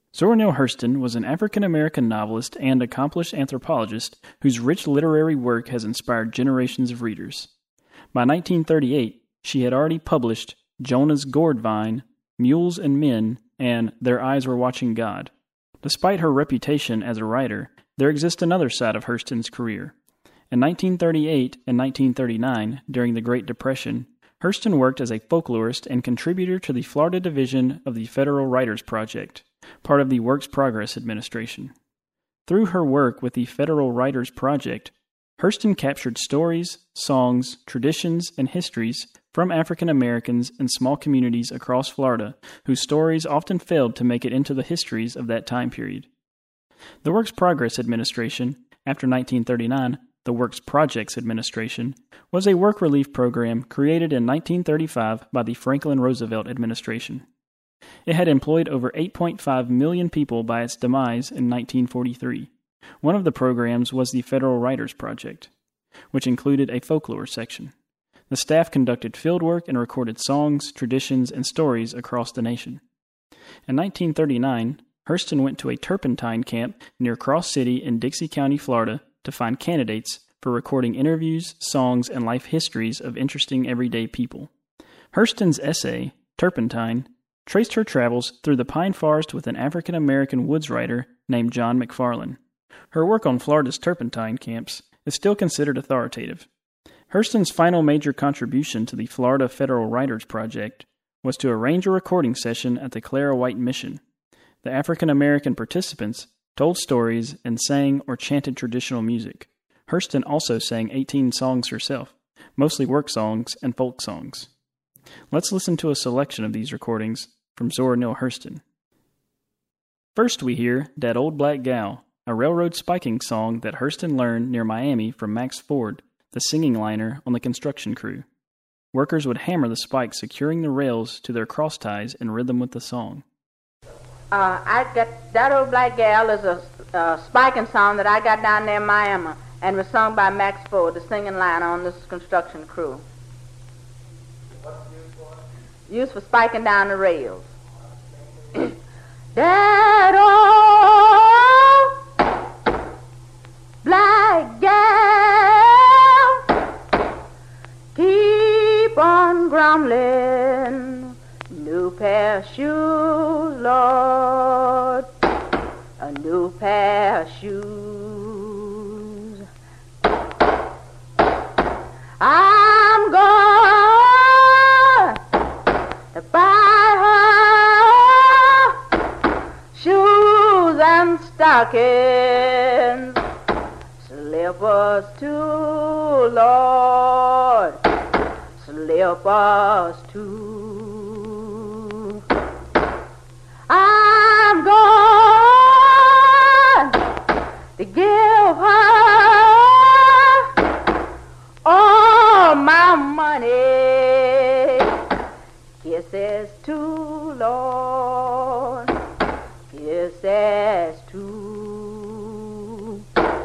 Zora Neale Hurston was an African-American novelist and accomplished anthropologist whose rich literary work has inspired generations of readers. By 1938, she had already published Jonah's Gourd Vine, Mules and Men, and Their Eyes Were Watching God. Despite her reputation as a writer, there exists another side of Hurston's career. In 1938 and 1939, during the Great Depression, Hurston worked as a folklorist and contributor to the Florida division of the Federal Writers Project, part of the Works Progress Administration. Through her work with the Federal Writers Project, Hurston captured stories, songs, traditions, and histories from African Americans and small communities across Florida whose stories often failed to make it into the histories of that time period. The Works Progress Administration, after 1939, the Works Projects Administration, was a work relief program created in 1935 by the Franklin Roosevelt administration. It had employed over 8.5 million people by its demise in 1943. One of the programs was the Federal Writers Project, which included a folklore section. The staff conducted fieldwork and recorded songs, traditions, and stories across the nation. In 1939, Hurston went to a turpentine camp near Cross City in Dixie County, Florida, to find candidates for recording interviews, songs, and life histories of interesting everyday people. Hurston's essay, Turpentine, traced her travels through the pine forest with an African-American woods writer named John McFarland. Her work on Florida's turpentine camps is still considered authoritative. Hurston's final major contribution to the Florida Federal Writers Project was to arrange a recording session at the Clara White Mission. The African-American participants told stories and sang or chanted traditional music. Hurston also sang 18 songs herself, mostly work songs and folk songs. Let's listen to a selection of these recordings from Zora Neale Hurston. First we hear Dat Old Black Gal, a railroad spiking song that Hurston learned near Miami from Max Ford, the singing liner on the construction crew. Workers would hammer the spikes securing the rails to their cross ties in rhythm with the song. I got Dat Old Black Gal is a spiking song that I got down there in Miami and was sung by Max Ford, the singing liner on this construction crew. What's used for? Used for spiking down the rails. Dat old black gal keep on grumbling, new pair of shoes, Lord, a new pair of shoes. I'm going to buy her shoes and stockings, slippers too, Lord, slippers too. I'm going to give her all my money, kisses too, Lord, kisses too.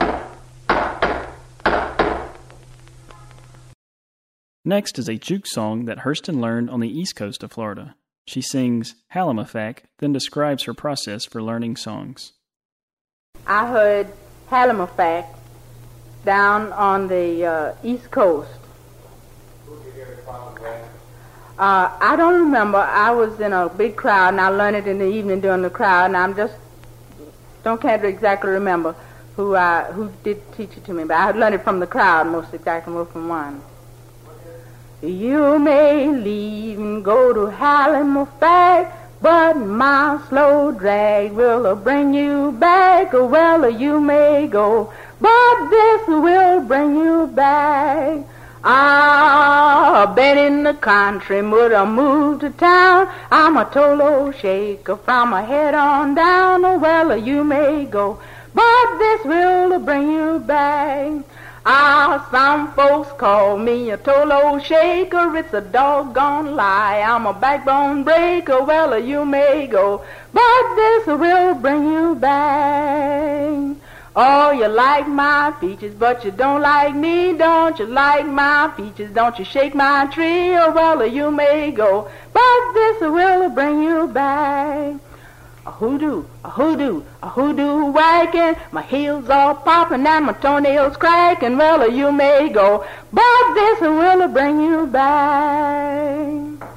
Next is a juke song that Hurston learned on the east coast of Florida. She sings Halimafac, then describes her process for learning songs. I heard Halimafac down on the east coast. Who did you hear it from and when? I don't remember. I was in a big crowd, and I learned it in the evening during the crowd, and can't exactly remember who did teach it to me, but I learned it from the crowd most exactly, more from one. You may leave and go to Halimafac, but my slow drag will bring you back. Well, you may go, but this will bring you back. I've been in the country, but I moved to town. I'm a Tolo shaker from my head on down. Well, you may go, but this will bring you back. Some folks call me a Tolo shaker. It's a doggone lie. I'm a backbone breaker. Well, you may go, but this will bring you back. Oh, you like my features, but you don't like me. Don't you like my features? Don't you shake my tree? Oh, well, you may go, but this will bring you back. a hoodoo wagging, my heels all popping and my toenails cracking. Well, you may go, but this will bring you back.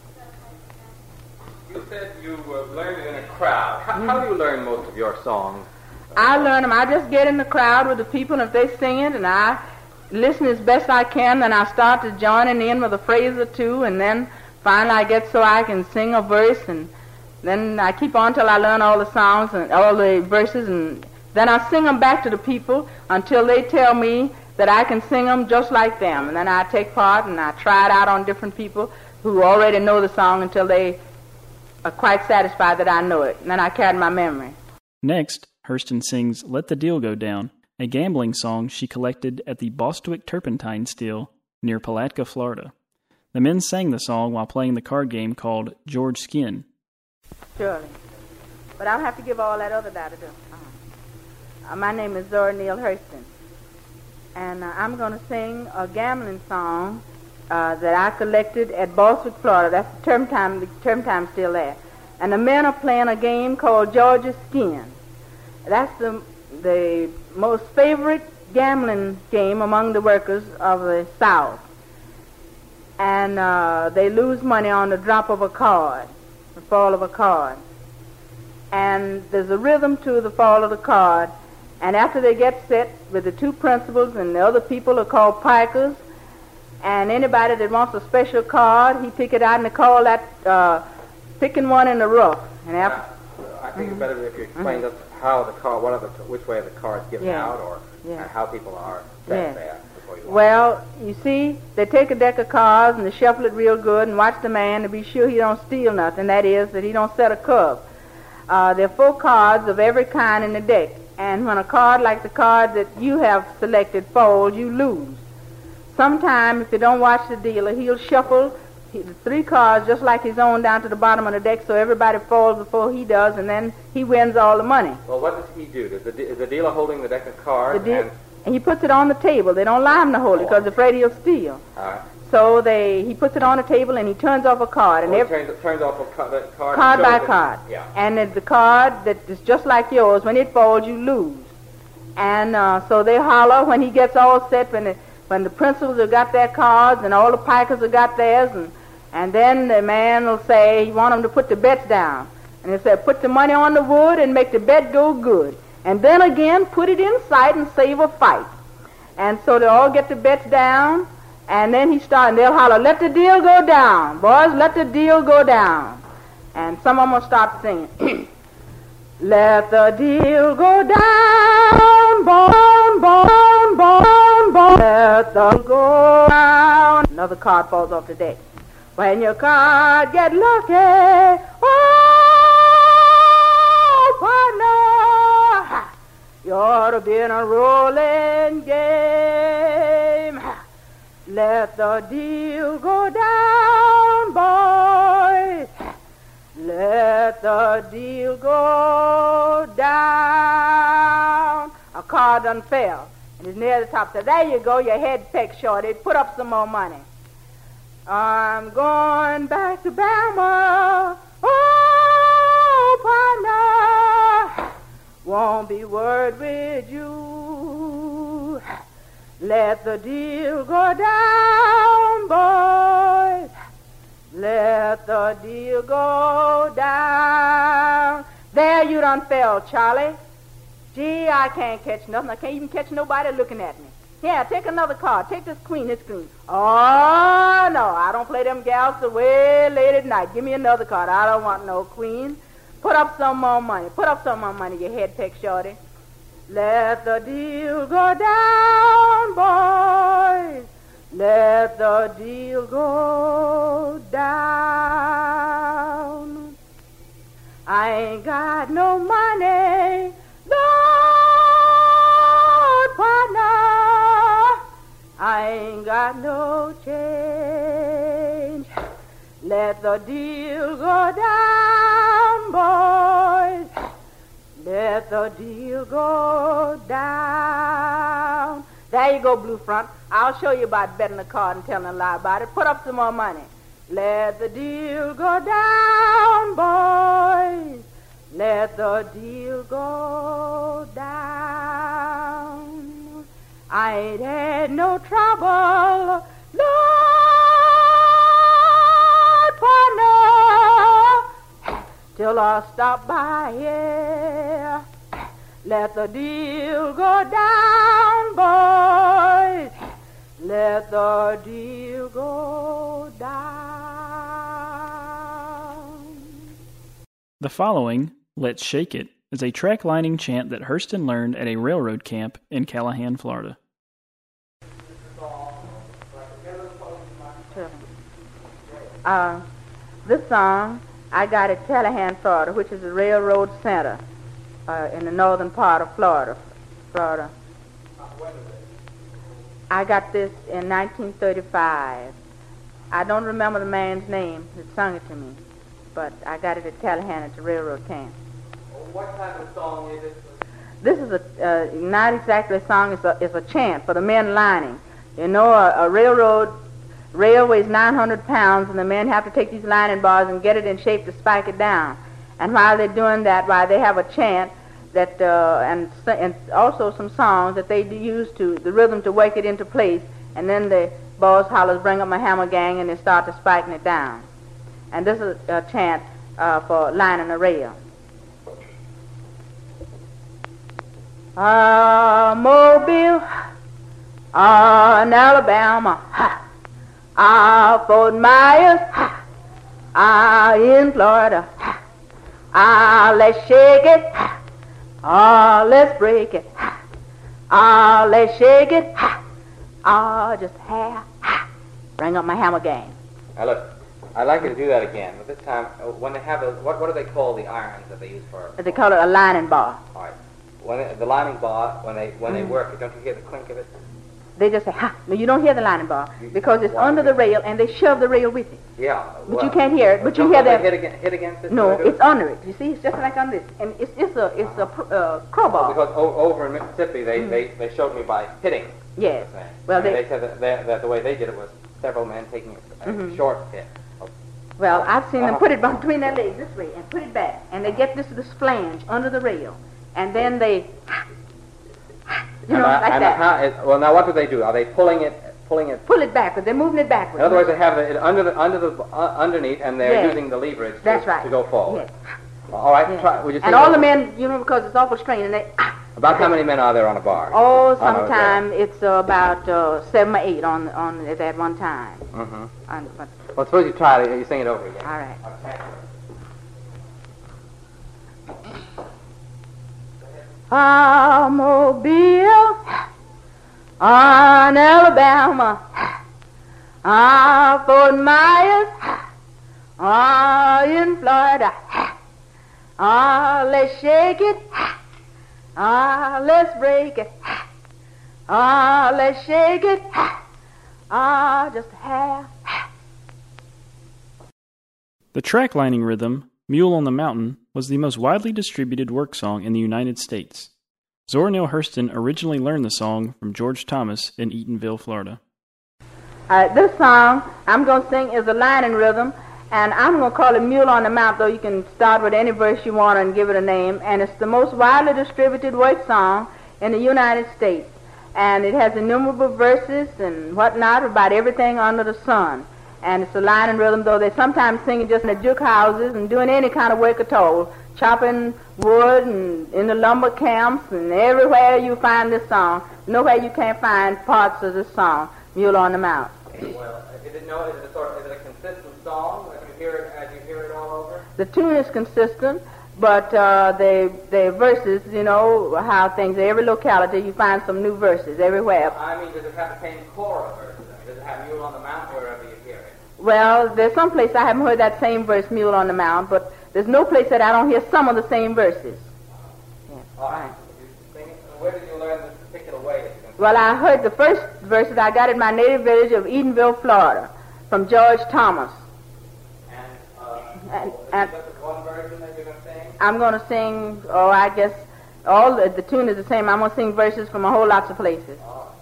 You said you learned it in a crowd. How do you learn most of your songs? I learn them. I just get in the crowd with the people, and if they sing it, and I listen as best I can, then I start to joining in with a phrase or two, and then finally I get so I can sing a verse, and then I keep on till I learn all the songs and all the verses, and then I sing them back to the people until they tell me that I can sing them just like them, and then I take part and I try it out on different people who already know the song until they are quite satisfied that I know it, and then I carry my memory. Next, Hurston sings Let the Deal Go Down, a gambling song she collected at the Bostwick Turpentine Still near Palatka, Florida. The men sang the song while playing the card game called George Skin. Surely. But I'll have to give all that other data to. My name is Zora Neale Hurston. And I'm going to sing a gambling song that I collected at Bostwick, Florida. That's the term still there. And the men are playing a game called George's Skin. That's the most favorite gambling game among the workers of the South. And they lose money on the drop of a card, the fall of a card. And there's a rhythm to the fall of the card. And after they get set with the two principals, and the other people are called pikers, and anybody that wants a special card, he pick it out, and they call that picking one in the rough. And after, I think it's better if you explain us how the card, which way the card's given out, or how people are set there. Well, you see, they take a deck of cards and they shuffle it real good and watch the man to be sure he don't steal nothing. That is, that he don't set a curve. There are 4 cards of every kind in the deck. And when a card like the card that you have selected falls, you lose. Sometime, if you don't watch the dealer, he'll shuffle the 3 cards just like his own down to the bottom of the deck, so everybody falls before he does, and then he wins all the money. Well, what does he do? Is the dealer holding the deck of cards? And he puts it on the table. They don't allow him to hold it because they're afraid he'll steal. So he puts it on the table and he turns off a card. And turns off a card. Card by card. Yeah. And the card that is just like yours, when it falls, you lose. And so they holler when he gets all set, when the principals have got their cards and all the pikers have got theirs, and then the man will say he want them to put the bets down. And he'll say, put the money on the wood and make the bet go good. And then again, put it in sight and save a fight. And so they all get the bets down, and then and they'll holler, let the deal go down. Boys, let the deal go down. And some of them will start singing. Let the deal go down, bone, bone, bone, bone. Let the deal go down. Another card falls off the deck. When your card get lucky, partner, you ought to be in a rolling game. Let the deal go down, boys. Let the deal go down. A card done fell, and it's near the top. So there you go, your head pecked shorty. Put up some more money. I'm going back to Bama. Oh, partner, won't be word with you. Let the deal go down, boys. Let the deal go down. There you done fell, Charlie. Gee, I can't catch nothing. I can't even catch nobody looking at me. Yeah, take another card. Take this queen. Oh, no, I don't play them gals till way late at night. Give me another card. I don't want no queen. Put up some more money. Put up some more money, you head peck shorty. Let the deal go down, boys. Let the deal go down. I ain't got no money, Lord, partner. I ain't got no change. Let the deal go down, boys. Let the deal go down. There you go, Blue Front. I'll show you about betting a card and telling a lie about it. Put up some more money. Let the deal go down, boys. let the deal go down. I ain't had no trouble, Lord, partner, till I stop by here. Let the deal go down, boys. Let the deal go down. The following, Let's Shake It, is a track-lining chant that Hurston learned at a railroad camp in Callahan, Florida. This song I got at Callahan, Florida, which is a railroad center in the northern part of Florida. I got this in 1935. I don't remember the man's name that sung it to me, but I got it at Callahan at the railroad camp. What type of song is it? This is not exactly a song. It's a chant for the men lining. You know, a railway is 900 pounds, and the men have to take these lining bars and get it in shape to spike it down. And while they're doing that, they have a chant that and also some songs that they use to the rhythm to work it into place. And then the boss hollers, "Bring up my hammer gang," and they start to spiking it down. And this is a chant for lining a rail. Mobile, in Alabama, Fort Myers, in Florida, let's shake it, let's break it, let's shake it, just bring up my hammer gang. Now look, I'd like you to do that again, but this time, when they have what do they call the irons that they use for? They call it a lining bar. All right. The lining bar, when they work it, don't you hear the clink of it? They just say, ha. No, you don't hear the lining bar because it's under the rail and they shove the rail with it. Yeah. But you can't hear it. But you hear that. Hit against it? No, it's under it. You see, it's just like on this. And it's a crowbar. Because over in Mississippi, they showed me by hitting. Yes. Well, they said that the way they did it was several men taking a short hit. Well, I've seen them put it between their legs this way and put it back. And they get this flange under the rail. And then they, like that. Now what do they do? Are they pulling it? Pull it backwards. They're moving it backwards. In other words, they have it underneath, and they're using the leverage to go forward. Yes. All right. Try, would you and all the men, because it's awful strain, and they. About how many men are there on a bar? Oh, sometimes it's about 7 or 8 on at one time. Mm-hmm. Well, suppose you try it. You sing it over again. All right. Mobile, on Alabama, Fort Myers, in Florida, let's shake it, let's break it, let's shake it, just half. The track-lining rhythm, Mule on the Mountain, was the most widely distributed work song in the United States. Zora Neale Hurston originally learned the song from George Thomas in Eatonville, Florida. This song I'm going to sing is a lining rhythm, and I'm going to call it Mule on the Mountain, though you can start with any verse you want and give it a name, and it's the most widely distributed work song in the United States. And it has innumerable verses and whatnot about everything under the sun. And it's a lining rhythm, though they sometimes sing it just in the juke houses and doing any kind of work at all, chopping wood and in the lumber camps and everywhere you find this song. Nowhere you can't find parts of this song, Mule on the Mountain. Well, is it a consistent song as you hear it all over? The tune is consistent, but the verses, how things, every locality you find some new verses everywhere. I mean, does it have the same core of verses? Does it have Mule on the Mountain wherever you hear it? Well, there's some place I haven't heard that same verse, Mule on the Mountain, but there's no place that I don't hear some of the same verses. Yes. All right. Where did you learn this particular way? Well, I heard the first verses I got in my native village of Eatonville, Florida, from George Thomas. And that's one version that you're going to sing? I'm going to sing, I guess, all the tune is the same. I'm going to sing verses from a whole lots of places.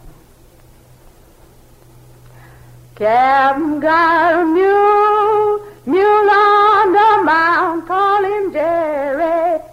Captain got a mule on the mountain, call him Jerry.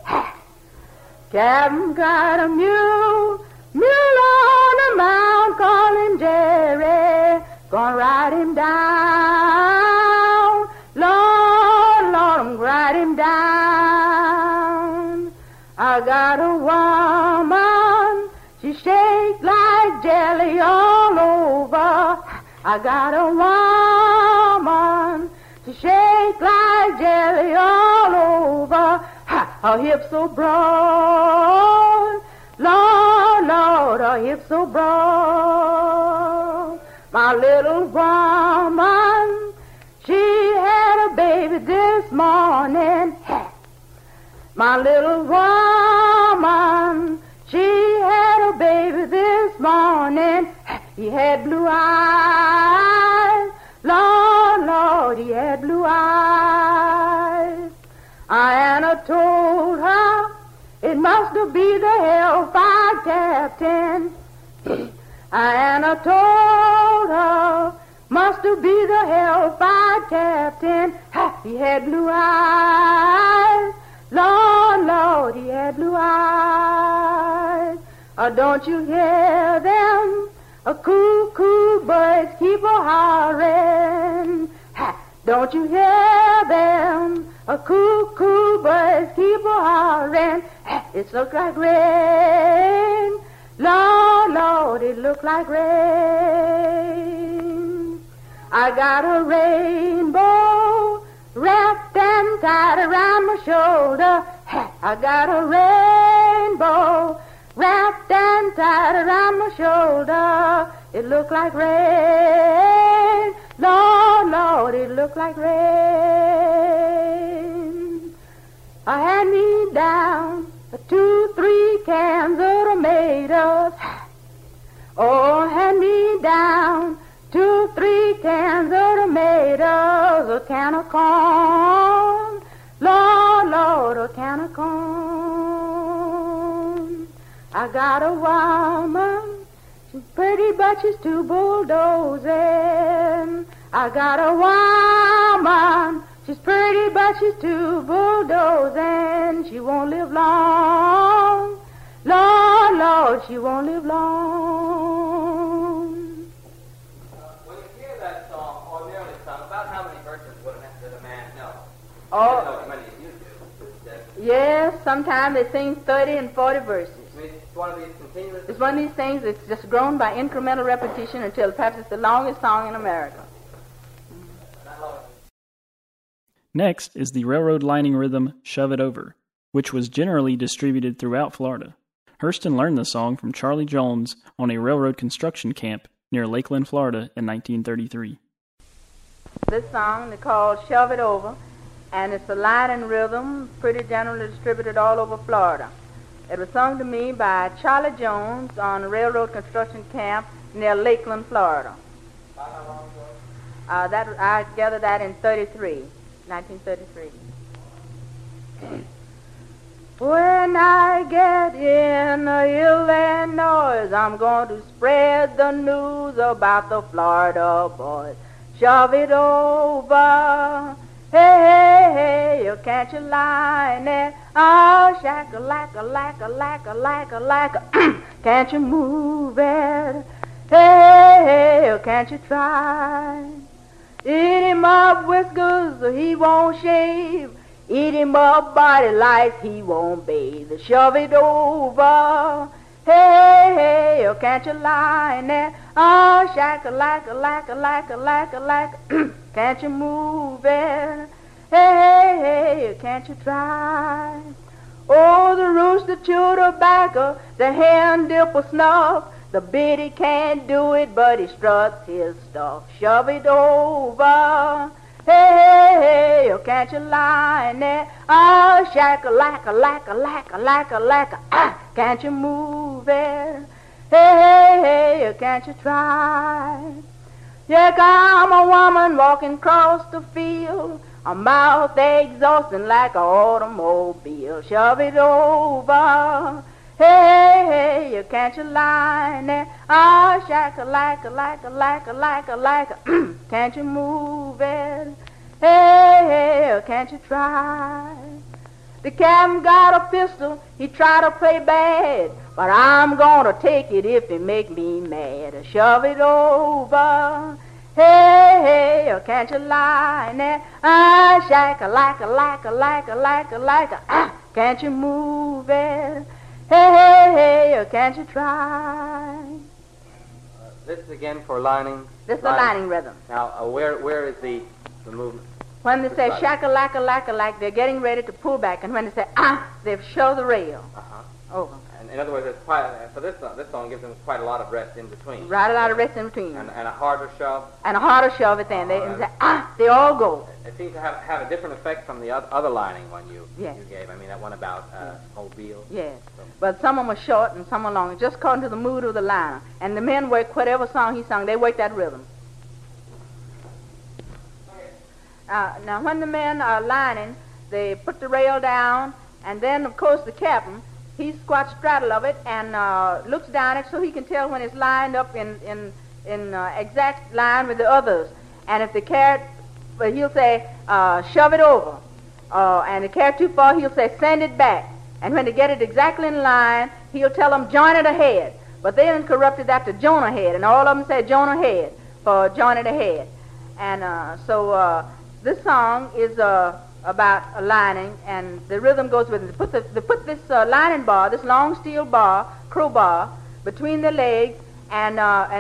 Captain got a mule on a mount, call him Jerry, gonna ride him down. Lord, Lord, I'm ride him down. I got a woman, she shake like jelly all over. I got a woman, she shake like jelly all over. Her hips so broad, Lord, Lord, her hips so broad. My little woman, she had a baby this morning. My little woman, she had a baby this morning. He had blue eyes, Lord, Lord, he had blue eyes. Anna told her it must be the Hellfire Captain. Anna told her must be the Hellfire Captain. He had blue eyes, Lord, Lord, he had blue eyes. Don't you hear them? A cuckoo birds keep a-hollering. Don't you hear them? A cuckoo birds keep a-hollering. It looks like rain. Lord, Lord, it looks like rain. I got a rainbow wrapped and tied around my shoulder. I got a rainbow wrapped and tied around my shoulder. It looked like rain. Lord, Lord, it looked like rain. I had me down 2-3 cans of tomatoes. Oh, hand me down 2-3 cans of tomatoes, a can of corn, Lord, Lord, a can of corn. I got a woman, she's pretty but she's too bulldozing. I got a woman, she's pretty but she's too bulldozing. She won't live long, Lord, Lord, she won't live long. When you hear that song, ordinarily sung, about how many verses did a man know? Oh, I don't know as many as you do. Yes, sometimes they sing 30 and 40 verses. I mean, it's one of these continuous... It's one of these things that's just grown by incremental repetition until perhaps it's the longest song in America. Next is the railroad lining rhythm Shove It Over, which was generally distributed throughout Florida. Hurston learned the song from Charlie Jones on a railroad construction camp near Lakeland, Florida in 1933. This song is called Shove It Over, and it's a lining rhythm pretty generally distributed all over Florida. It was sung to me by Charlie Jones on a railroad construction camp near Lakeland, Florida. I gathered that in 1933. When I get in Illinois, I'm going to spread the news about the Florida boys. Shove it over. Hey, hey, hey, you can't you line it? Oh, shack-a-lack-a-lack-a-lack-a-lack-a-lack. Can't you move it? Hey, hey, you can't you try? Eat him up whiskers, so he won't shave. Eat him up body lights, he won't bathe. Shove it over. Hey, hey, oh, can't you line it? Oh, shack-a-lack-a-lack-a-lack-a-lack-a-lack. Can't you move it? Hey, hey, can't you try? Oh, the rooster chew tobacco, the hen dip a snuff. The biddy can't do it, but he struts his stuff. Shove it over. Hey, hey, oh, can't you line it? Oh, shack-a-lack-a-lack-a-lack-a-lack-a-lack. Can't you move it? Hey, hey, oh, can't you try? Yeah, I'm a woman walking across the field, a mouth exhausting like an automobile. Shove it over. Hey, hey, you can't you line it? Oh, shack-a-lack-a-lack-a-lack-a-lack-a-lack. Can't you move it? Hey, hey, can't you try? The captain got a pistol, he tried to play bad, but I'm gonna take it if it make me mad. Shove it over. Hey, hey, can't you lie there? Shack-a-lack-a-lack-a-lack-a-lack-a-lack-a. Can't you move it? Hey, hey, hey, can't you try? This is again for lining. This is the lining rhythm. Now, where is the movement? When they say shack-a-lack-a-lack-a-lack, they're getting ready to pull back, and when they say they've shoved the rail over. And in other words, it's quite, for this song gives them quite a lot of rest in between. Right, a lot of rest in between. And a harder shove. And a harder shove at the end. They all go. It seems to have a different effect from the other lining one you gave. I mean, that one about Mobile. Yes. But some of them are short and some are long, just according to the mood of the liner. And the men work whatever song he sung, they work that rhythm. Now, when the men are lining, they put the rail down, and then, of course, the captain, he squats straddle of it and looks down it so he can tell when it's lined up in exact line with the others. And if they carry, he'll say, shove it over. And if they carry too far, he'll say, send it back. And when they get it exactly in line, he'll tell them, join it ahead. But they done corrupted that to Jonah head, and all of them say Jonah head for join it ahead. And so this song is about a lining, and the rhythm goes with it. They put this lining bar, this long steel bar, crowbar, between their legs, and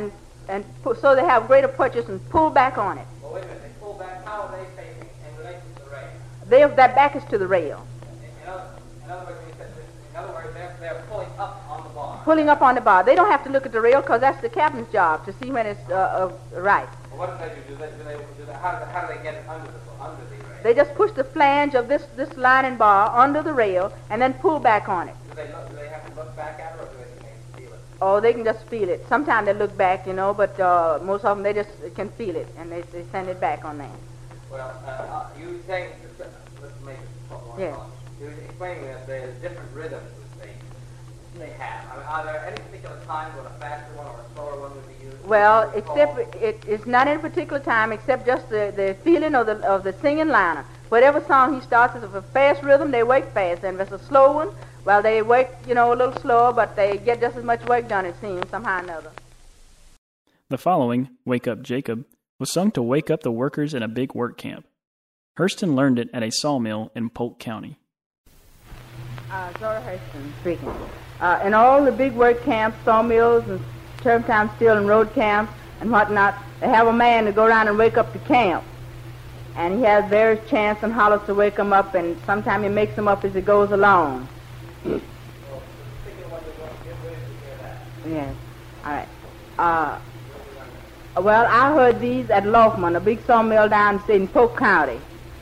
so they have greater purchase and pull back on it. Well, wait a minute. They pull back. How are they facing in relation to the rail? That back is to the rail. In other words, they're pulling up on the bar. Pulling up on the bar. They don't have to look at the rail because that's the captain's job to see when it's right. Well, what do they do? How do they get it under the rail? They just push the flange of this lining bar under the rail and then pull back on it. Do they have to look back at it, or do they feel it? Oh, they can just feel it. Sometimes they look back, but most of them, they just can feel it, and they send it back on there. Well, you saying, let's make it one. Yeah. You're explaining that there's different rhythms they have. I mean, are there any particular times when a faster one or a slower one would be used? Well, except it's not in a particular time, except just the feeling of the singing liner. Whatever song he starts, if it's a fast rhythm, they work fast, and if it's a slow one, well, they work, a little slower, but they get just as much work done, it seems, somehow or another. The following, Wake Up Jacob, was sung to wake up the workers in a big work camp. Hurston learned it at a sawmill in Polk County. Zora Hurston speaking. In all the big work camps, sawmills and turpentine steel and road camps and whatnot, they have a man to go around and wake up the camp. And he has various chants and hollers to wake them up, and sometimes he makes them up as he goes along. Yes. All right. Well, I heard these at Laufman, a big sawmill down in Polk County.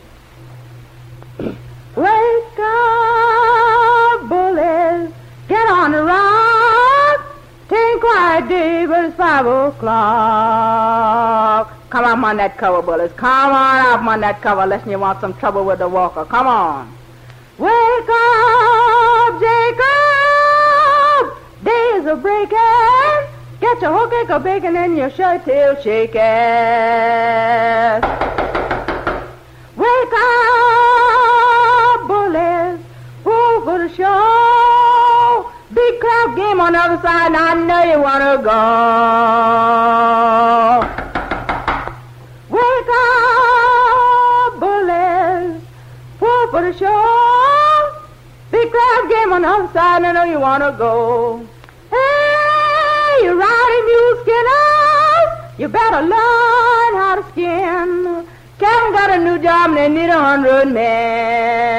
Wake up, bullies, get on the rock. 'Tain't quite day, but it's 5 o'clock. Come up on that cover, bullies. Come on up on that cover, unless you want some trouble with the walker. Come on. Wake up, Jacob. Days are breaking. Get your whole cake of bacon and your shirt tail shaking. Wake up, bullies. Who's for the show? Big crowd game on the other side, and I know you want to go. Wake up, bullies. Who's for the show? Big crowd game on the other side, and I know you want to go. Hey, you riding mule skinners, you better learn. 100 men.